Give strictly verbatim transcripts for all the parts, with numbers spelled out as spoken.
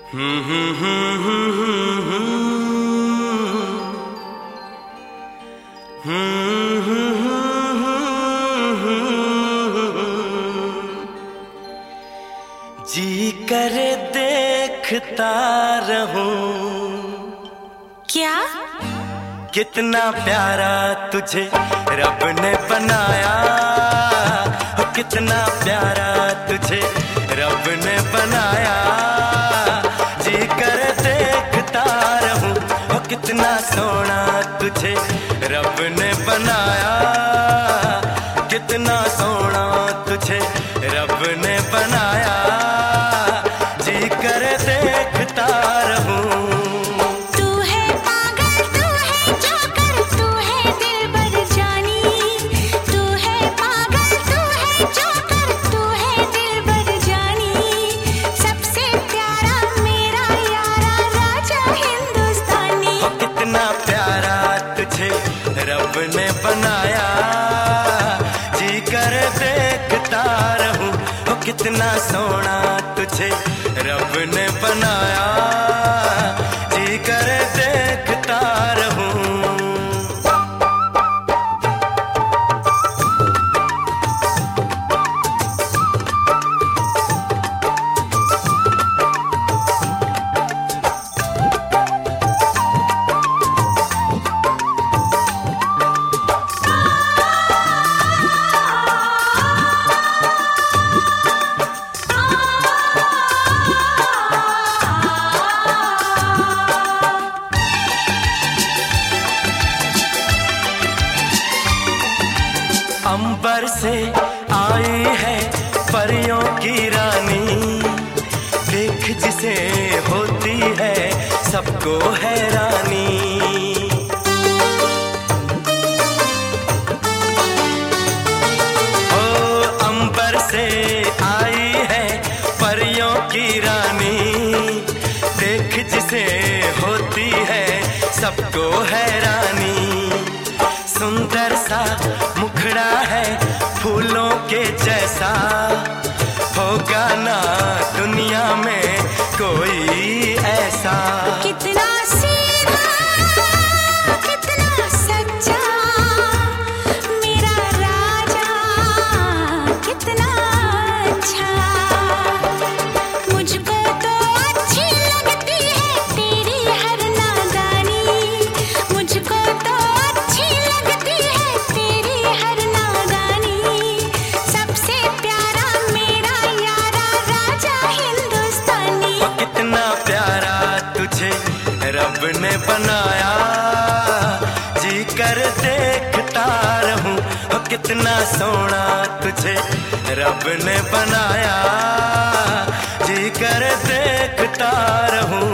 हम्म हम्म हम्म हम्म हम्म हम्म। जी करे देखता रहूं क्या? कितना प्यारा तुझे रब ने बनाया, कितना प्यारा तुझे रब ने बनाया। जी कर देखता रहूं कितना सोना तुझे रब ने बनाया, कितना सोना तुझे रब ने बनाया। जी कर देखता रहूं। रब ने बनाया, जी कर देखता रहूं कितना सोना तुझे रब ने बनाया। जी कर देखता रहूं। अंबर से आई है परियों की रानी, देख जिसे होती है सबको हैरानी। ओ अंबर से आई है परियों की रानी, देख जिसे होती है सबको हैरानी। सुंदर सा मुखड़ा है फूलों के जैसा, होगा ना दुनिया में कोई ऐसा। कितना सीधा, कितना सच्चा मेरा राजा, कितना अच्छा। मुझको तो अच्छी लगती है तेरी हर नादानी, मुझको तो अच्छी लगती है तेरी हर नादानी। सबसे प्यारा मेरा यारा राजा हिंदुस्तानी। कितना प्यारा तुझे रब ने बनाया, जी कर देखता रहूं कितना सोना तुझे रब ने बनाया। जी कर देखता रहूं।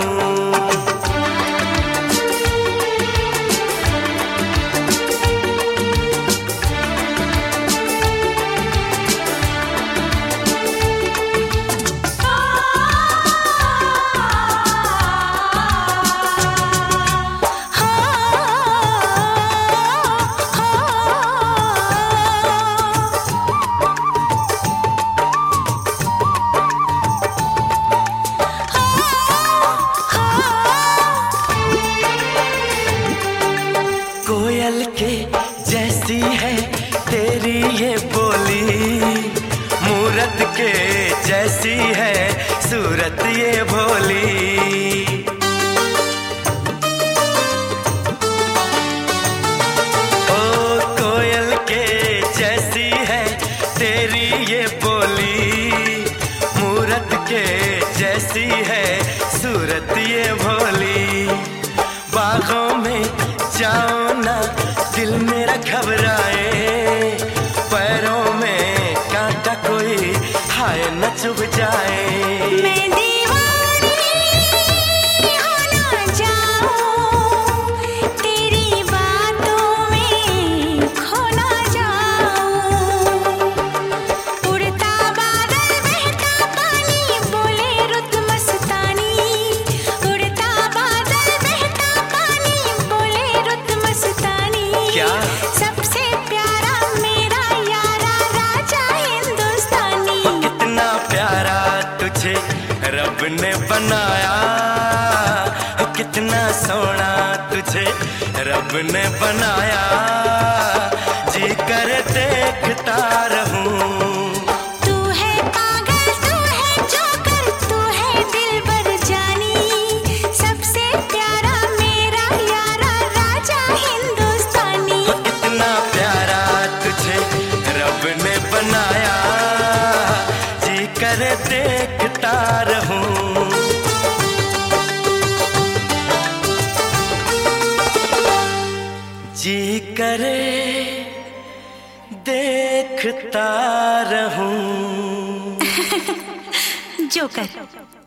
कोयल के जैसी है तेरी ये बोली, मूरत के जैसी है सूरत ये भोली। ओ कोयल के जैसी है तेरी ये बोली, मूरत के जैसी है सूरत ये भोली। बागों में जाओ ना दिल मेरा घबराए, पैरों में कांटा कोई हाय न चुभ जाए। मैं दीवानी रब ने बनाया, जी कर देखता रहूं। तू है पागल, तू है जोकर, तू है दिलबर जानी, सबसे प्यारा मेरा यारा राजा हिंदुस्तानी। इतना प्यारा तुझे रब ने बनाया, जी कर देखता रहूं। जी करे देखता रहूं। जोकर।